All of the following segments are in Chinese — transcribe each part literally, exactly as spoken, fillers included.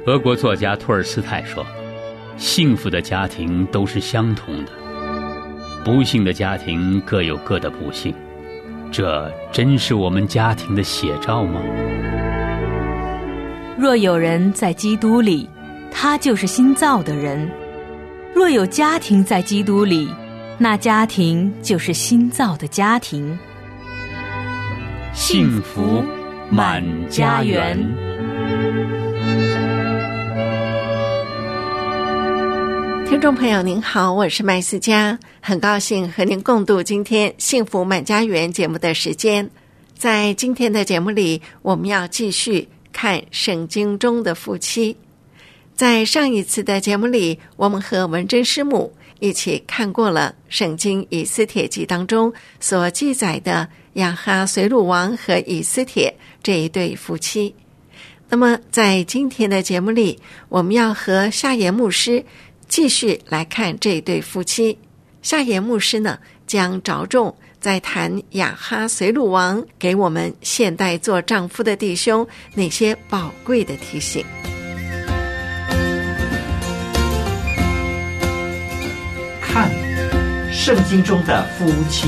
俄国作家托尔斯泰说，幸福的家庭都是相同的，不幸的家庭各有各的不幸，这真是我们家庭的写照吗？ 若有人在基督里，他就是新造的人；若有家庭在基督里，那家庭就是新造的家庭。 幸福满家园。 听众朋友您好，我是麦思佳，很高兴和您共度今天幸福满家园节目的时间。在今天的节目里，我们要继续看圣经中的夫妻。在上一次的节目里，我们和文珍师母一起看过了圣经以斯帖记当中所记载的亚哈随鲁王和以斯帖这一对夫妻。那么在今天的节目里，我们要和夏言牧师继续来看这对夫妻。夏言牧师呢，将着重在谈亚哈随鲁王给我们现代做丈夫的弟兄那些宝贵的提醒。 看圣经中的夫妻。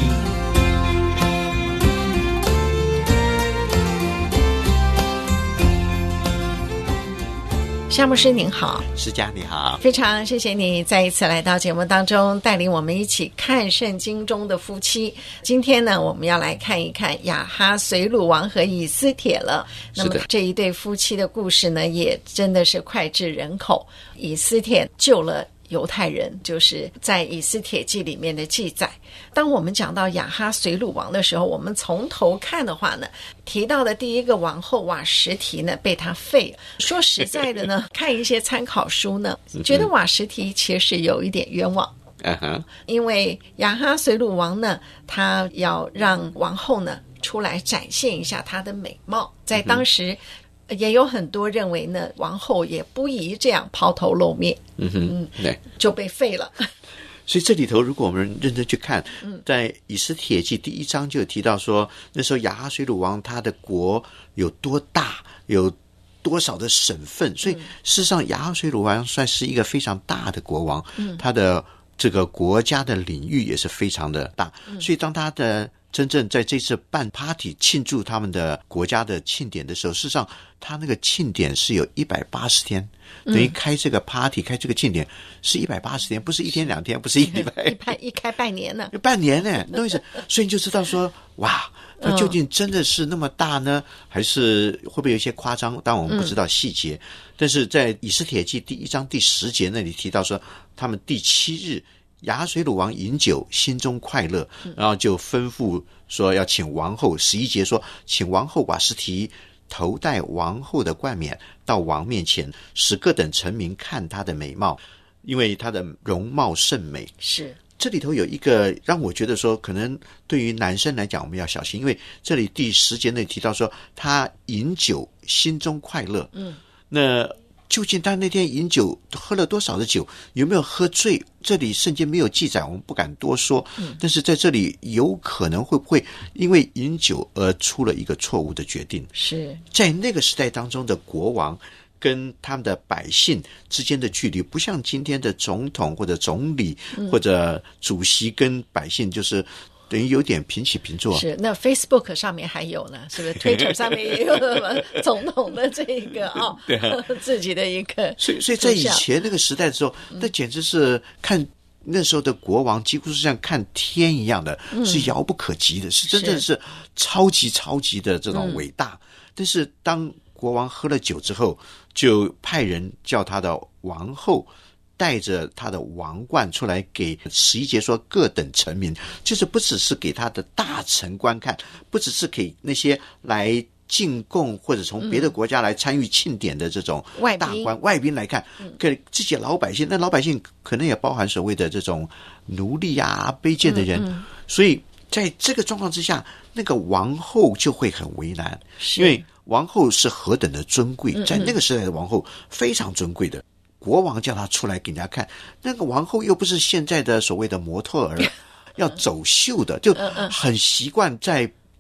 夏牧师您好。 思佳你好， 非常谢谢你再一次来到节目当中，带领我们一起看圣经中的夫妻。今天呢，我们要来看一看亚哈随鲁王和以斯帖了。那么这一对夫妻的故事呢，也真的是脍炙人口。以斯帖救了犹太人，就是在以斯帖记里面的记载。当我们讲到亚哈随鲁王的时候，我们从头看的话呢，提到的第一个王后瓦实提呢，被他废了。说实在的呢，看一些参考书呢，觉得瓦实提其实有一点冤枉。 Uh-huh. 因为亚哈随鲁王呢，他要让王后呢出来展现一下她的美貌，在当时、嗯、也有很多认为呢，王后也不宜这样抛头露面， 嗯哼，对， 就被废了。 所以这里头如果我们认真去看，在以斯帖记第一章就有提到说，那时候亚哈随鲁王他的国有多大，有多少的省份，所以事实上亚哈随鲁王算是一个非常大的国王，他的这个国家的领域也是非常的大，所以当他的真正在这次办 party 庆祝他们的国家的庆典的时候，事实上他那个庆典是有一百八十天，等于开这个 party、嗯、开这个庆典是一百八十天，不是一天两天，不是一礼拜， 一拍一开半年呢， 半年呢，懂意思？所以你就知道说，哇，它究竟真的是那么大呢，嗯、还是会不会有一些夸张？当然我们不知道细节，嗯、但是在以斯帖记第一章第十节那里提到说，他们第七日亚哈随鲁王饮酒，心中快乐，然后就吩咐说要请王后。十一节说，请王后瓦实提头戴王后的冠冕到王面前，使各等臣民看她的美貌，因为她的容貌甚美。 是， 这里头有一个让我觉得说，可能对于男生来讲我们要小心，因为这里第十节内提到说他饮酒心中快乐。嗯，那究竟他那天饮酒喝了多少的酒，有没有喝醉，这里圣经没有记载，我们不敢多说、嗯、但是在这里有可能会不会因为饮酒而出了一个错误的决定。 是在那个时代当中的国王跟他们的百姓之间的距离，不像今天的总统或者总理、嗯、或者主席跟百姓就是等于有点平起平坐。 是，那 Facebook 上面还有呢，是不是 Twitter 上面也有总统的这个哦，对啊，自己的一个。 所以所以在以前那个时代的时候、嗯、那简直是看那时候的国王几乎是像看天一样的、嗯、是遥不可及的，是真正是超级超级的这种伟大、嗯、但是当国王喝了酒之后，就派人叫他的王后带着他的王冠出来，给十一节说各等臣民，就是不只是给他的大臣观看，不只是给那些来进贡或者从别的国家来参与庆典的这种大官、嗯、外宾来看，给自己老百姓，那老百姓可能也包含所谓的这种奴隶啊、卑贱的人、嗯嗯、所以在这个状况之下，那个王后就会很为难，因为王后是何等的尊贵，在那个时代的王后非常尊贵的，国王叫他出来给人家看，那个王后又不是现在的所谓的模特儿要走秀的，就很习惯在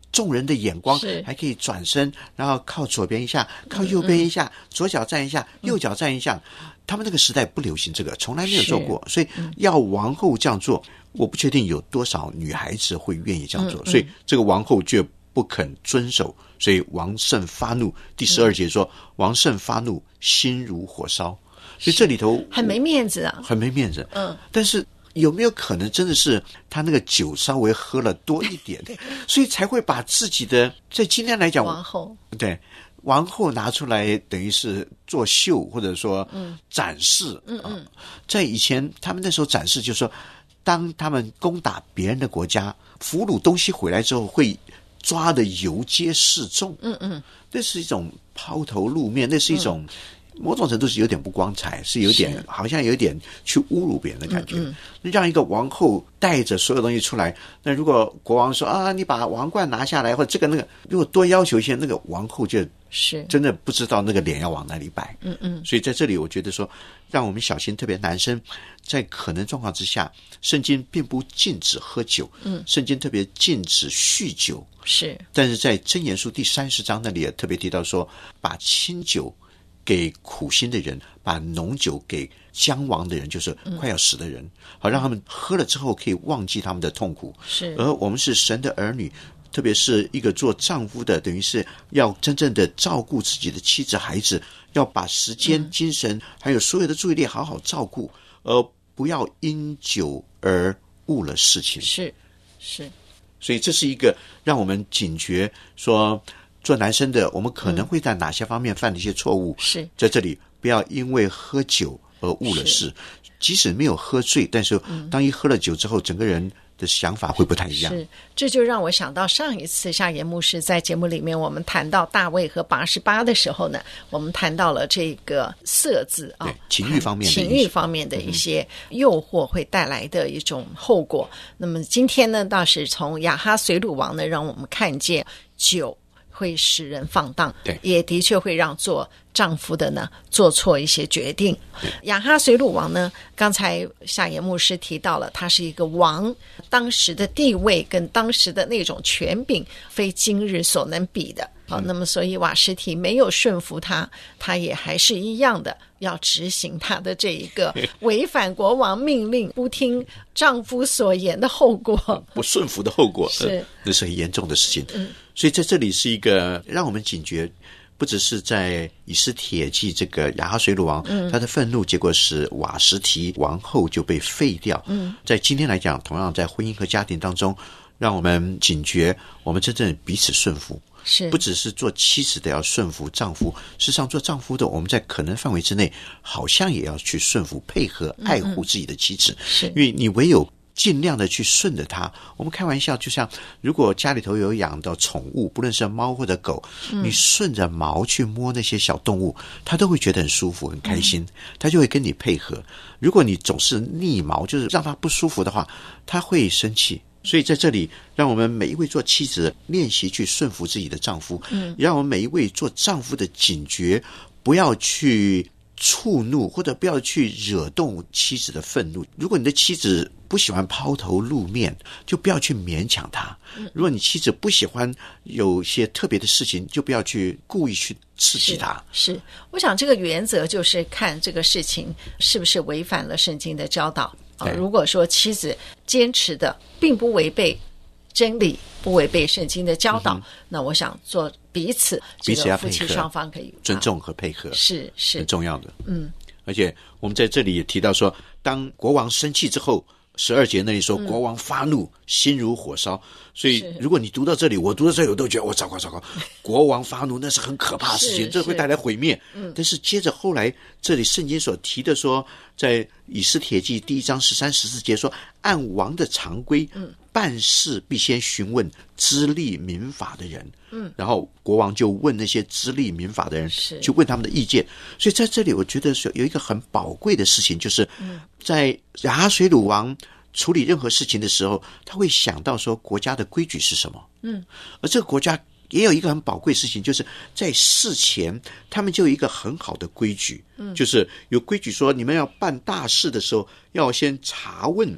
众人的眼光，还可以转身，然后靠左边一下，靠右边一下，嗯嗯左脚站一下，右脚站一下。他们那个时代不流行这个，从来没有做过，所以要王后这样做，我不确定有多少女孩子会愿意这样做，嗯嗯所以这个王后却不肯遵守，所以王胜发怒。第十二节说，嗯、王胜发怒，心如火烧。所以这里头很没面子啊， 很没面子。 嗯， 但是有没有可能真的是他那个酒稍微喝了多一点，所以才会把自己的在今天来讲， 王后对。王后拿出来等于是作秀，或者说展示。 嗯嗯、 呃，在以前他们那时候展示就是说，当他们攻打别人的国家，俘虏东西回来之后，会抓的游街示众。 嗯嗯， 那是一种抛头露面，那是一种、嗯、某种程度是有点不光彩，是有点好像有点去侮辱别人的感觉。 嗯嗯、让一个王后带着所有东西出来，那如果国王说啊，你把王冠拿下来，或者这个那个，如果多要求一些，那个王后就是真的不知道那个脸要往哪里摆。 嗯嗯， 所以在这里我觉得说，让我们小心，特别男生在可能状况之下，圣经并不禁止喝酒， 嗯， 圣经特别禁止酗酒， 是， 但是在箴言书第三十章那里也特别提到说，把清酒给苦心的人，把浓酒给将亡的人，就是快要死的人，嗯、好让他们喝了之后可以忘记他们的痛苦。 是， 而我们是神的儿女，特别是一个做丈夫的，等于是要真正的照顾自己的妻子孩子，要把时间、嗯、精神还有所有的注意力好好照顾，而不要因酒而误了事情。 是是， 所以这是一个让我们警觉说，做男生的我们可能会在哪些方面犯的一些错误， 是、嗯、 在这里不要因为喝酒而误了事，即使没有喝醉，但是当一喝了酒之后，整个人的想法会不太一样。 是，这就让我想到上一次夏言牧师在节目里面我们谈到大卫和拔示巴的时候呢，我们谈到了这个色字啊， 情欲方面的情欲方面的一些诱惑会带来的一种后果。嗯、那么今天呢，倒是从亚哈随鲁王呢，让我们看见酒会使人放荡， 对， 也的确会让做丈夫的呢做错一些决定。亚哈随鲁王呢，刚才夏言牧师提到了，他是一个王，当时的地位跟当时的那种权柄，非今日所能比的。好，那么所以瓦实提没有顺服他，他也还是一样的要执行他的这一个违反国王命令、不听丈夫所言的后果， 不顺服的后果， 是、呃、 那是很严重的事情。 嗯， 所以在这里是一个让我们警觉，不只是在以斯帖记这个亚哈随鲁王、嗯、他的愤怒结果使瓦实提王后就被废掉。 嗯， 在今天来讲，同样在婚姻和家庭当中，让我们警觉，我们真正彼此顺服。 是， 不只是做妻子的要顺服丈夫，事实上做丈夫的，我们在可能范围之内，好像也要去顺服、配合、爱护自己的妻子。 是、嗯嗯， 因为你唯有尽量的去顺着他。我们开玩笑，就像如果家里头有养的宠物，不论是猫或者狗，嗯、你顺着毛去摸那些小动物，它都会觉得很舒服、很开心，它、嗯、就会跟你配合。如果你总是逆毛，就是让它不舒服的话，它会生气。所以在这里，让我们每一位做妻子练习去顺服自己的丈夫，嗯，让我们每一位做丈夫的警觉，不要去触怒或者不要去惹动妻子的愤怒。如果你的妻子不喜欢抛头露面，就不要去勉强她；如果你妻子不喜欢有些特别的事情，就不要去故意去刺激她。 是，是我想这个原则就是看这个事情是不是违反了圣经的教导。啊、如果说妻子坚持的并不违背真理，不违背圣经的教导、嗯、那我想做彼此彼此要配合， 夫妻双方可以尊重和配合， 是是很重要的。 嗯， 而且我们在这里也提到说，当国王生气之后，十二节那里说国王发怒、嗯、心如火烧，所以如果你读到这里，我读到这里我都觉得我糟糕糟糕，国王发怒那是很可怕的事情，这会带来毁灭。嗯，但是接着后来这里圣经所提的说，在以斯帖记第一章十三十四节说，按王的常规，嗯，办事必先询问知历民法的人，嗯，然后国王就问那些知历民法的人，去问他们的意见。所以在这里我觉得有一个很宝贵的事情，就是在亚哈随鲁王处理任何事情的时候，他会想到说国家的规矩是什么。嗯，而这个国家也有一个很宝贵的事情，就是在事前他们就有一个很好的规矩，嗯，就是有规矩说你们要办大事的时候要先查问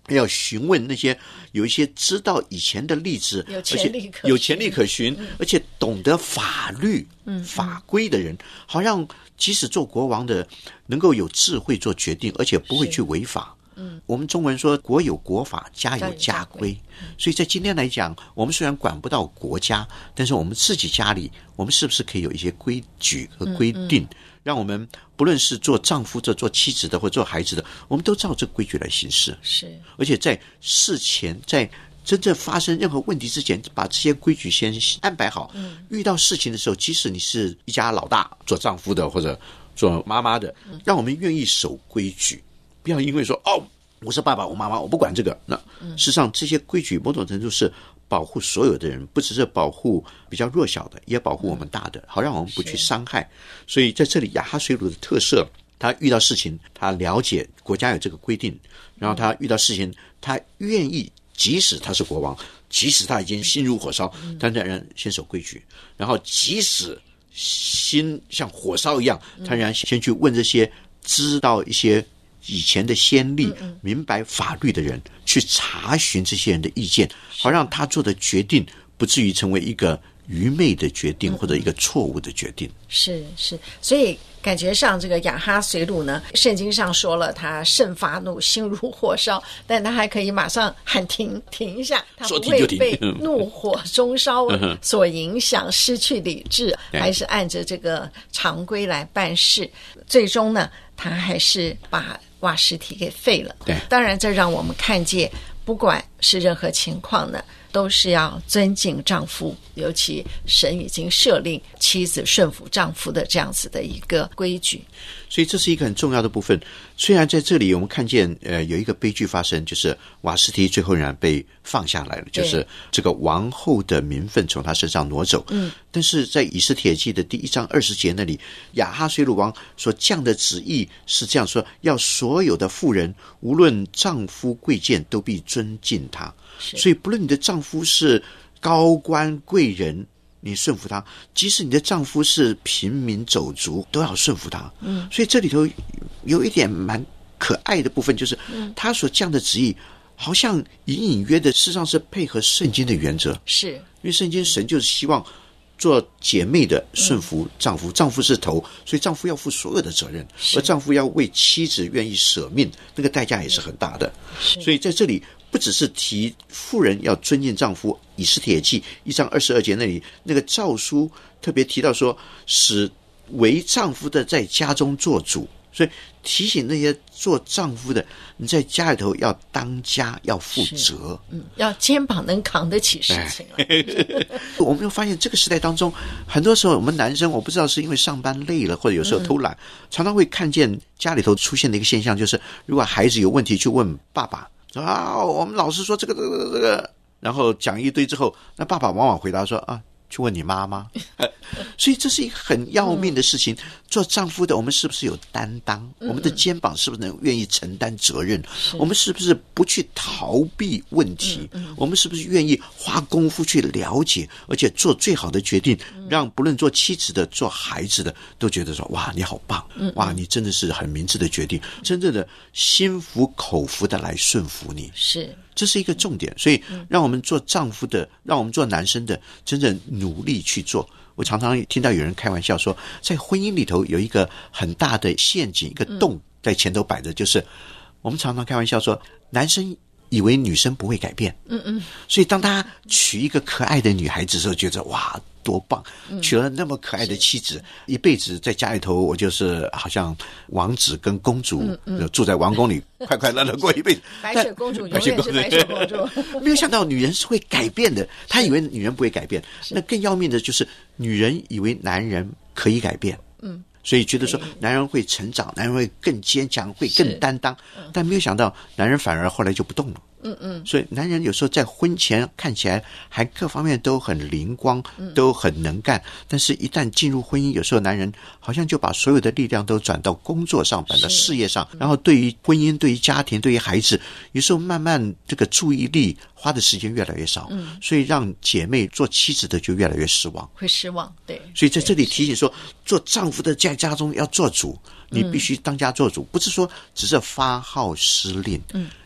要询问那些有一些知道以前的例子， 有潜力可有潜力可循，嗯、而且懂得法律、嗯、法规的人，好让即使做国王的能够有智慧做决定，而且不会去违法。嗯，我们中文说国有国法，家有家规，所以在今天来讲，我们虽然管不到国家，但是我们自己家里，我们是不是可以有一些规矩和规定，嗯嗯、让我们不论是做丈夫的、做妻子的或做孩子的，我们都照这个规矩来行事。 是， 而且在事前，在真正发生任何问题之前，把这些规矩先安排好。嗯，遇到事情的时候，即使你是一家老大，做丈夫的或者做妈妈的，让我们愿意守规矩。不要因为说哦，我是爸爸，我妈妈，我不管这个。那事实上，这些规矩某种程度是保护所有的人，不只是保护比较弱小的，也保护我们大的，好让我们不去伤害。所以在这里，亚哈水鲁的特色，他遇到事情，他了解国家有这个规定，然后他遇到事情，他愿意，即使他是国王，即使他已经心如火烧，但仍然先守规矩，然后即使心像火烧一样，他仍然先去问这些知道一些以前的先例，明白法律的人，去查询这些人的意见，好让他做的决定不至于成为一个愚昧的决定或者一个错误的决定。 是是，所以感觉上这个亚哈随鲁呢，圣经上说了他甚发怒，心如火烧，但他还可以马上喊停，停一下，他不会被怒火中烧所影响，失去理智，还是按着这个常规来办事。最终呢，他还是把瓦实提给废了。 对， 当然这让我们看见，不管是任何情况呢，都是要尊敬丈夫，尤其神已经设令妻子顺服丈夫的这样子的一个规矩。 所以这是一个很重要的部分。虽然在这里我们看见呃有一个悲剧发生，就是瓦实提最后仍然被放下来了，就是这个王后的名分从他身上挪走。嗯，但是在以斯帖记的第一章二十节那里，亚哈随鲁王所降的旨意是这样说：要所有的妇人，无论丈夫贵贱，都必尊敬他。所以不论你的丈夫是高官贵人，你顺服他；即使你的丈夫是平民走卒，都要顺服他。嗯，所以这里头有一点蛮可爱的部分，就是他所降的旨意好像隐隐约的事实上是配合圣经的原则。 是因为圣经神就是希望做姐妹的顺服丈夫，丈夫是头，所以丈夫要负所有的责任，而丈夫要为妻子愿意舍命，那个代价也是很大的。所以在这里不只是提妇人要尊敬丈夫，以斯帖记一章二十二节那里那个诏书特别提到说，使为丈夫的在家中做主，所以提醒那些做丈夫的，你在家里头要当家，要负责， 嗯，要肩膀能扛得起事情了。 我们又发现这个时代当中，很多时候我们男生，我不知道是因为上班累了，或者有时候偷懒，嗯、常常会看见家里头出现的一个现象，就是如果孩子有问题去问爸爸。啊，我们老师说这个这个这个，然后讲一堆之后，那爸爸往往回答说啊，去问你妈妈。所以这是一个很要命的事情。嗯、做丈夫的，我们是不是有担当？嗯、我们的肩膀是不是能愿意承担责任？我们是不是不去逃避问题？嗯嗯、我们是不是愿意花功夫去了解，而且做最好的决定，嗯、让不论做妻子的、做孩子的，都觉得说哇，你好棒！嗯、哇，你真的是很明智的决定，真正的心服口服的来顺服你。 是。 这是一个重点，所以让我们做丈夫的，让我们做男生的，真正努力去做。我常常听到有人开玩笑说，在婚姻里头有一个很大的陷阱，一个洞在前头摆着，就是我们常常开玩笑说，男生以为女生不会改变，嗯嗯，所以当他娶一个可爱的女孩子的时候，觉得哇多棒，娶了那么可爱的妻子，一辈子在家里头，我就是好像王子跟公主、嗯嗯、住在王宫里，快快乐乐过一辈子。 白雪公主永远是白雪公主。 没有想到女人是会改变的，他以为女人不会改变，那更要命的就是女人以为男人可以改变。嗯。所以觉得说男人会成长，男人会更坚强，会更担当，但没有想到男人反而后来就不动了。嗯嗯，所以男人有时候在婚前看起来还各方面都很灵光，都很能干，但是一旦进入婚姻，有时候男人好像就把所有的力量都转到工作上，转到事业上，然后对于婚姻、对于家庭、对于孩子，有时候慢慢这个注意力花的时间越来越少，嗯，所以让姐妹做妻子的就越来越失望， 会失望，对。 所以在这里提醒说，做丈夫的在家中要做主，你必须当家做主，不是说只是发号施令，嗯，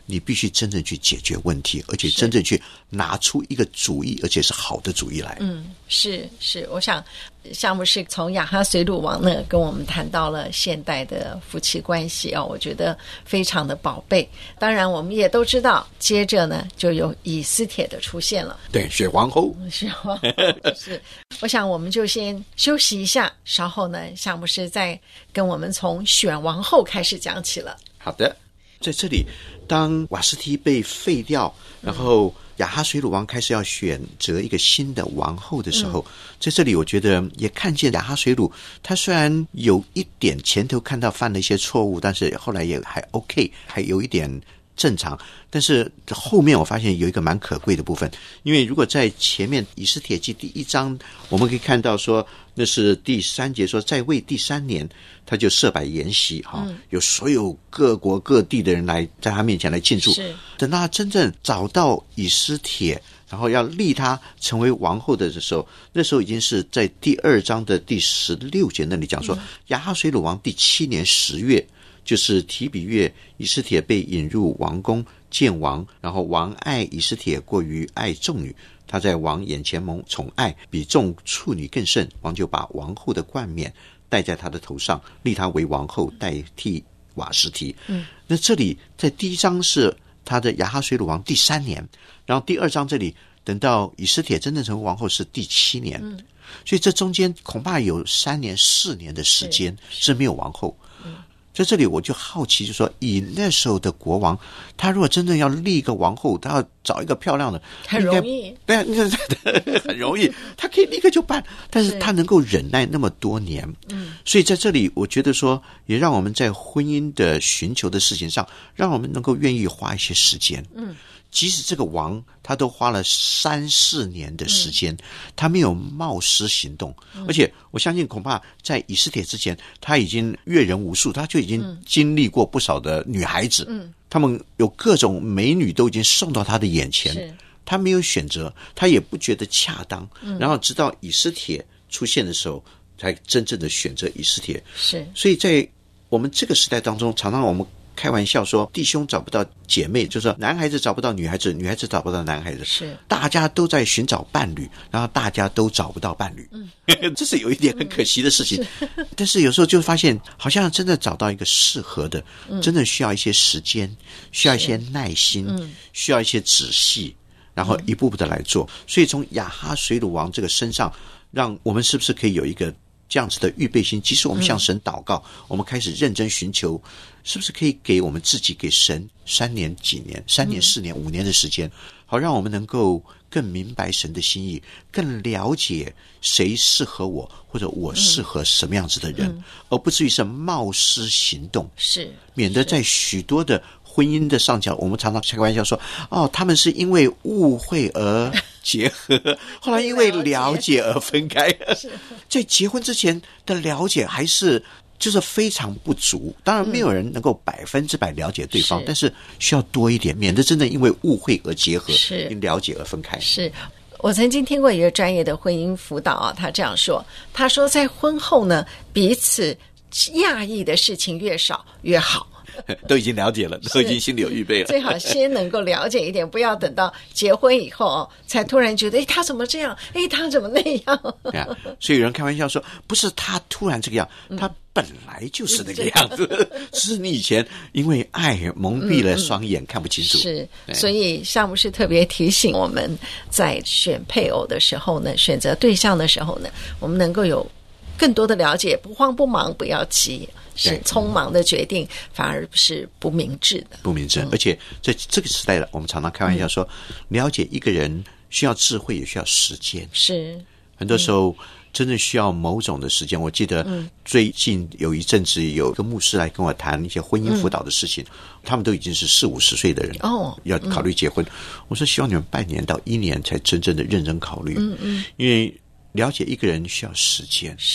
你必须真正去解决问题，而且真正去拿出一个主意，而且是好的主意来。 嗯，是是，我想夏牧师从亚哈随鲁王呢跟我们谈到了现代的夫妻关系啊、哦，我觉得非常的宝贝。当然我们也都知道，接着呢就有以斯帖的出现了， 对，选皇后， 选皇后是。我想我们就先休息一下，稍后呢夏牧师再跟我们从选王后开始讲起了。 好的，在这里，当瓦实提被废掉，然后亚哈随鲁王开始要选择一个新的王后的时候、嗯、在这里我觉得也看见亚哈随鲁，他虽然有一点前头看到犯了一些错误，但是后来也还 OK， 还有一点正常，但是后面我发现有一个蛮可贵的部分，因为如果在前面以斯帖记第一章，我们可以看到说那是第三节说，在位第三年他就设摆筵席、嗯、有所有各国各地的人来在他面前来庆祝。等到他真正找到以斯帖，然后要立他成为王后的时候，那时候已经是在第二章的第十六节那里讲说、嗯、亚哈随鲁王第七年十月，就是提比月，以斯帖被引入王宫见王，然后王爱以斯帖过于爱众女，他在王眼前蒙宠爱，比众处女更甚，王就把王后的冠冕戴在他的头上，立他为王后，代替瓦实提。嗯，那这里在第一章是他的亚哈随鲁王第三年，然后第二章这里等到以斯帖真正成为王后是第七年、嗯、所以这中间恐怕有三年四年的时间是没有王后。在这里我就好奇，就说以那时候的国王，他如果真正要立一个王后，他要找一个漂亮的， 很容易， 对啊，很容易，他可以立刻就办，但是他能够忍耐那么多年，嗯，所以在这里我觉得说，也让我们在婚姻的寻求的事情上，让我们能够愿意花一些时间，嗯。即使这个王他都花了三四年的时间、嗯、他没有冒失行动、嗯、而且我相信恐怕在以斯帖之前他已经阅人无数，他就已经经历过不少的女孩子、嗯、他们有各种美女都已经送到他的眼前，他没有选择，他也不觉得恰当、嗯、然后直到以斯帖出现的时候才真正的选择以斯帖。是，所以在我们这个时代当中，常常我们开玩笑说弟兄找不到姐妹，就是说男孩子找不到女孩子，女孩子找不到男孩子，是大家都在寻找伴侣，然后大家都找不到伴侣、嗯、这是有一点很可惜的事情、嗯、但是有时候就发现好像真的找到一个适合的、嗯、真的需要一些时间，需要一些耐心、嗯、需要一些仔细，然后一步步的来做、嗯、所以从亚哈随鲁王这个身上，让我们是不是可以有一个这样子的预备心，即使我们向神祷告、嗯、我们开始认真寻求，是不是可以给我们自己给神三年几年三年四年、嗯、五年的时间，好让我们能够更明白神的心意，更了解谁适合我，或者我适合什么样子的人、嗯、而不至于是冒失行动，是免得在许多的婚姻的上角，我们常常开玩笑说哦，他们是因为误会而结合后来因为了解而分开在结婚之前的了解还是就是非常不足，当然没有人能够百分之百了解对方、嗯、但是需要多一点，免得真的因为误会而结合，是因了解而分开。是， 我曾经听过一个专业的婚姻辅导啊，他这样说，他说在婚后呢，彼此讶异的事情越少越好， 都已经了解了，都已经心里有预备了， 最好先能够了解一点，不要等到结婚以后、哦、才突然觉得诶他怎么这样，诶他怎么那样、 啊、所以有人开玩笑说不是他突然这个样、嗯、他本来就是那个样子是你以前因为爱蒙蔽了双眼、嗯、看不清楚。 是，所以夏牧师特别提醒我们在选配偶的时候呢，选择对象的时候呢，我们能够有更多的了解，不慌不忙，不要急，是匆忙的决定反而是不明智的， 不明智、嗯、而且在这个时代我们常常开玩笑说、嗯、了解一个人需要智慧也需要时间，是很多时候、嗯真正需要某种的时间。我记得最近有一阵子有一个牧师来跟我谈一些婚姻辅导的事情、嗯、他们都已经是四五十岁的人哦，要考虑结婚、嗯、我说希望你们半年到一年才真正的认真考虑，嗯嗯，因为了解一个人需要时间，是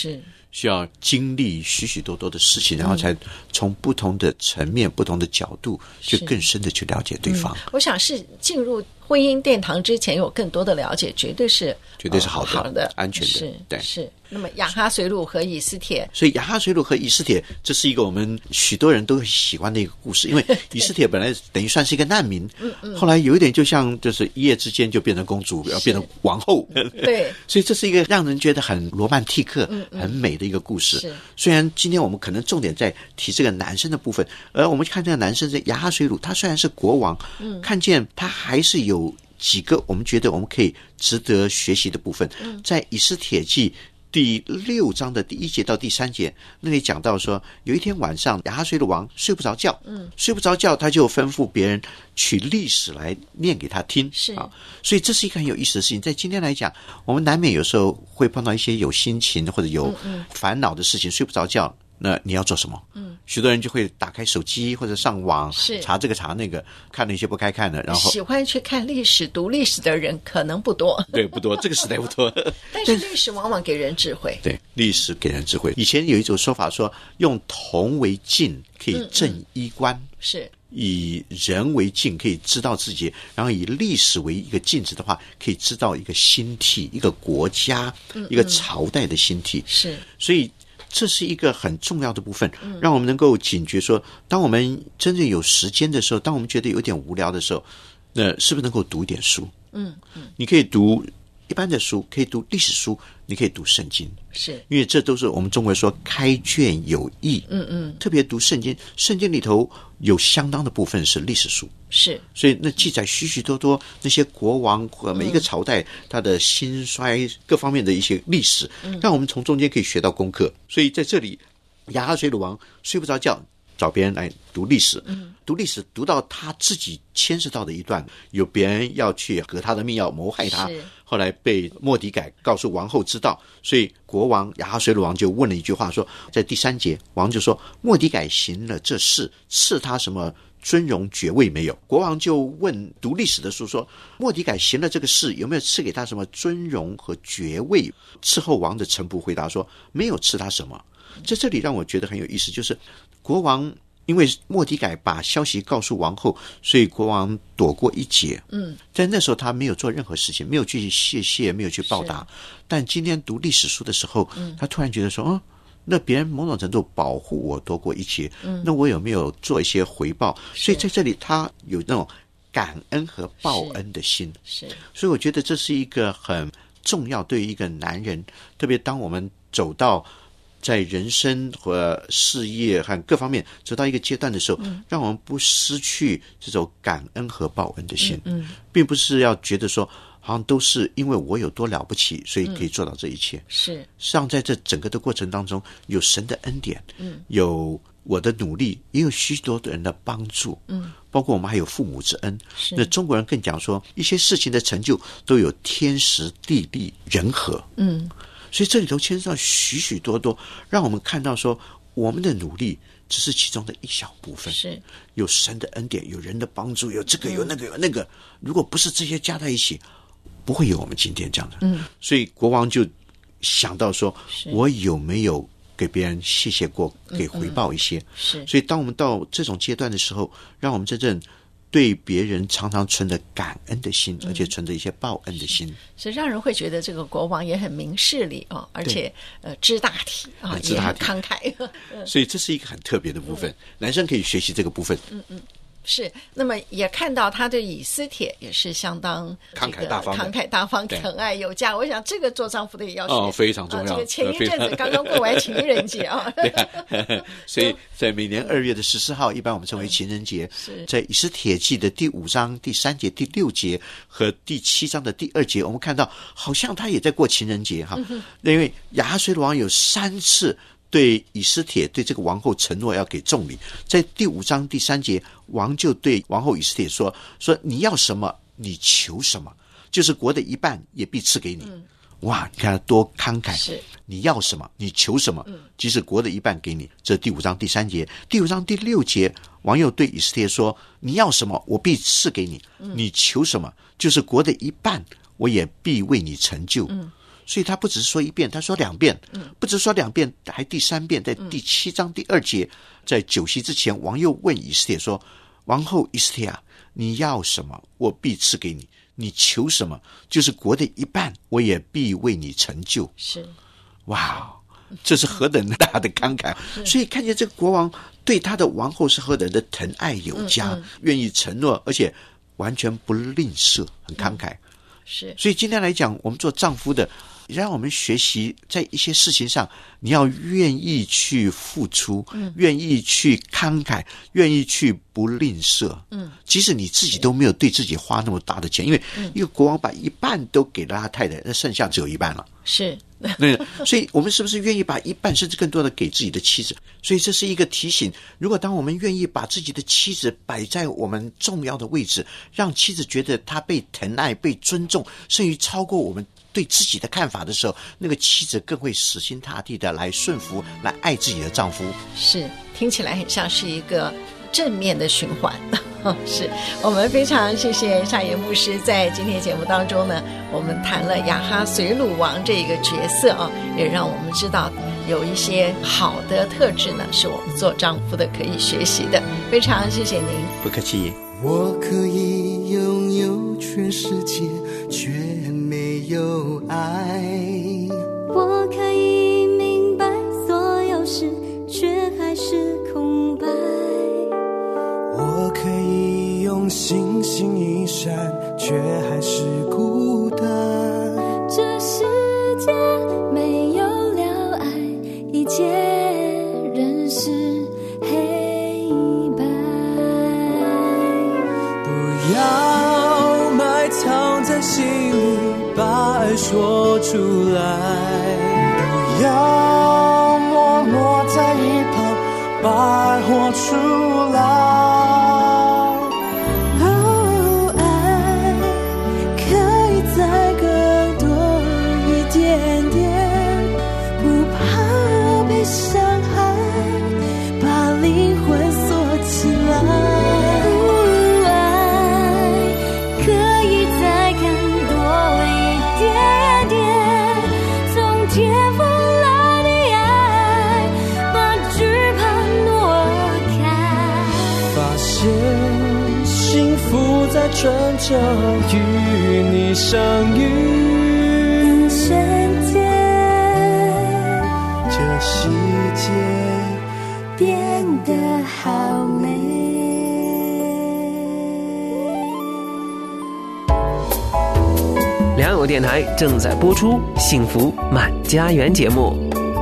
需要经历许许多多的事情，然后才从不同的层面、不同的角度，去更深的去了解对方。 嗯、我想是进入婚姻殿堂之前有更多的了解，绝对是绝对是好的、 呃、好的、 安全的。 是， 对， 是。那么亚哈水鲁和以斯帖， 所以亚哈水鲁和以斯帖，这是一个我们许多人都喜欢的一个故事，因为以斯帖本来等于算是一个难民，嗯嗯，后来有一点就像就是一夜之间就变成公主，要变成王后， 对， 所以这是一个让人觉得很罗曼蒂克、嗯嗯、很美的一个故事。是，虽然今天我们可能重点在提这个男生的部分，而我们看这个男生是亚哈水鲁，他虽然是国王，嗯，看见他还是有几个我们觉得我们可以值得学习的部分，嗯、在以斯帖记第六章的第一节到第三节，那里讲到说，有一天晚上亚哈水鲁王睡不着觉，嗯，睡不着觉，他就吩咐别人取历史来念给他听，是啊，所以这是一个很有意思的事情。在今天来讲，我们难免有时候会碰到一些有心情或者有烦恼的事情，睡不着觉。那你要做什么？嗯，许多人就会打开手机或者上网，是查这个查那个，看了一些不该看的，然后喜欢去看历史、读历史的人可能不多， 对，不多，这个时代不多。 但是历史往往给人智慧， 对，历史给人智慧。以前有一种说法说，用铜为镜可以正衣冠，嗯嗯是。以人为镜可以知道自己，然后以历史为一个镜子的话，可以知道一个兴替、一个国家、嗯嗯一个朝代的兴替。是，所以这是一个很重要的部分，让我们能够警觉说，当我们真正有时间的时候，当我们觉得有点无聊的时候，那是不是能够读一点书？嗯嗯，你可以读一般的书，可以读历史书，你可以读圣经，是因为这都是我们中国说开卷有益。嗯嗯，特别读圣经，圣经里头有相当的部分是历史书，是，所以那记载许许多多那些国王和每一个朝代它的兴衰各方面的一些历史，嗯、让我们从中间可以学到功课。所以在这里，亚哈水鲁王睡不着觉，找别人来读历史，嗯、读历史读到他自己牵涉到的一段，有别人要去革他的命，要谋害他，后来被末底改告诉王后知道，所以国王亚哈水鲁王就问了一句话说，在第三节，王就说末底改行了这事，赐他什么尊荣爵位没有？国王就问读历史的书说，末底改行了这个事，有没有赐给他什么尊荣和爵位？伺候王的臣仆回答说，没有赐他什么。在这里让我觉得很有意思，就是国王因为末底改把消息告诉王后，所以国王躲过一劫。嗯，在那时候他没有做任何事情，没有去谢谢，没有去报答。但今天读历史书的时候，嗯、他突然觉得说，哦，那别人某种程度保护我躲过一劫，嗯、那我有没有做一些回报？所以在这里他有那种感恩和报恩的心。是，所以我觉得这是一个很重要，对于一个男人，特别当我们走到在人生和事业和各方面走到一个阶段的时候，嗯、让我们不失去这种感恩和报恩的心，嗯嗯、并不是要觉得说好像都是因为我有多了不起，所以可以做到这一切。嗯、是，实际上在这整个的过程当中，有神的恩典，嗯、有我的努力，也有许多的人的帮助，嗯、包括我们还有父母之恩。那中国人更讲说，一些事情的成就都有天时地利人和。嗯。所以这里头牵涉到许许多多，让我们看到说，我们的努力只是其中的一小部分，是有神的恩典，有人的帮助，有这个有那个有那个。如果不是这些加在一起，不会有我们今天这样的。嗯，所以国王就想到说，我有没有给别人谢谢过，给回报一些？嗯嗯是。所以当我们到这种阶段的时候，让我们真正对别人常常存着感恩的心，而且存着一些报恩的心， 所以让人会觉得这个国王也很明事理啊、哦，而且呃知大体啊，也很慷慨。 所以这是一个很特别的部分，嗯、男生可以学习这个部分。嗯嗯。 是，那么也看到他对以斯帖也是相当慷慨大方， 慷慨大方，疼爱有加。我想这个做丈夫的也要学哦，非常重要。 啊、这个前一阵子刚刚过完情人节啊， 对啊，所以在每年二月的十四号，一般我们称为情人节。是在以斯帖记的第五章第三节、第六节和第七章的第二节，我们看到好像他也在过情人节哈，嗯、因为亚哈水鲁王有三次对以斯帖对这个王后承诺要给重礼，在第五章第三节，王就对王后以斯帖说：“说你要什么，你求什么，就是国的一半也必赐给你。嗯”哇，你看他多慷慨！是你要什么，你求什么，即使国的一半给你。这第五章第三节，第五章第六节，王又对以斯帖说：“你要什么，我必赐给你；你求什么，就是国的一半，我也必为你成就。”嗯， 所以他不只是说一遍，他说两遍，不只说两遍，还第三遍，在第七章第二节，在酒席之前，王又问以斯帖说：“王后以斯帖啊，你要什么，我必赐给你；你求什么，就是国的一半，我也必为你成就。” 是， 哇，这是何等大的慷慨！所以看见这个国王对他的王后是何等的疼爱有加，嗯嗯愿意承诺，而且完全不吝啬，很慷慨。嗯是， 所以今天来讲，我们做丈夫的，让我们学习在一些事情上，你要愿意去付出，嗯，愿意去慷慨，愿意去不吝啬，嗯，即使你自己都没有对自己花那么大的钱，因为一个国王把一半都给了他太太，那剩下只有一半了， 是。 对，所以我们是不是愿意把一半甚至更多的给自己的妻子？所以这是一个提醒，如果当我们愿意把自己的妻子摆在我们重要的位置，让妻子觉得她被疼爱、被尊重，甚至超过我们对自己的看法的时候，那个妻子更会死心塌地的来顺服，来爱自己的丈夫。 是，听起来很像是一个正面的循环。是，我们非常谢谢夏野牧师在今天节目当中呢，我们谈了亚哈随鲁王这个角色啊，也让我们知道有一些好的特质呢，是我们做丈夫的可以学习的。非常谢谢您。 不客气。 我可以拥有全世界，却没有爱。 我可以明白所有事，却还是空白。 我可以用星星一闪，却还是孤单。 这世界没有了爱，一切仍是黑白。 不要埋藏在心里，把爱说出来。不要默默在一旁，把爱活出来。转角与你相遇， 瞬间这世界变得好美。 良友电台正在播出《幸福满家园》节目。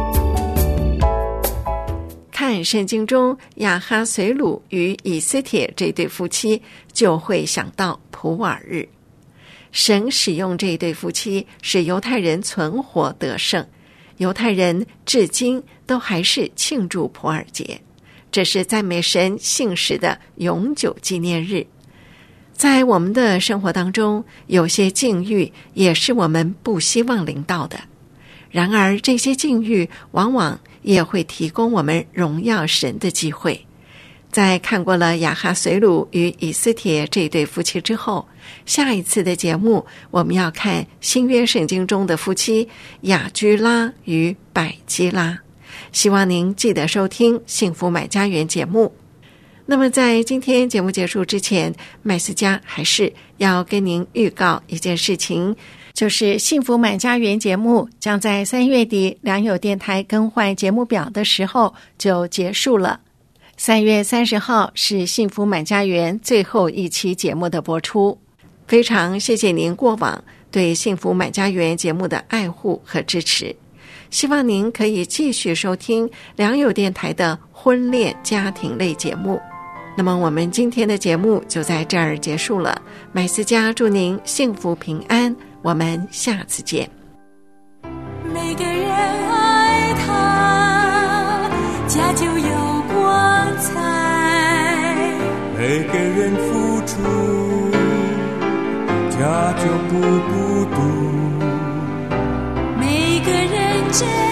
看圣经中亚哈随鲁与以斯帖这对夫妻，就会想到普珥日。神使用这对夫妻，使犹太人存活得胜。犹太人至今都还是庆祝普珥节，这是赞美神信实的永久纪念日。在我们的生活当中，有些境遇也是我们不希望临到的，然而这些境遇往往也会提供我们荣耀神的机会。在看过了亚哈随鲁与以斯帖这对夫妻之后，下一次的节目我们要看新约圣经中的夫妻雅居拉与百基拉。希望您记得收听幸福买家园节目。那么在今天节目结束之前，麦斯家还是要跟您预告一件事情，就是幸福买家园节目将在三月底良友电台更换节目表的时候就结束了。三月三十号是幸福买家园最后一期节目的播出。非常谢谢您过往对幸福买家园节目的爱护和支持，希望您可以继续收听良友电台的婚恋家庭类节目。那么我们今天的节目就在这儿结束了，麦斯家祝您幸福平安，我们下次见。 每个人爱他，家就有光彩； 每个人付出，家就不孤独； 每个人真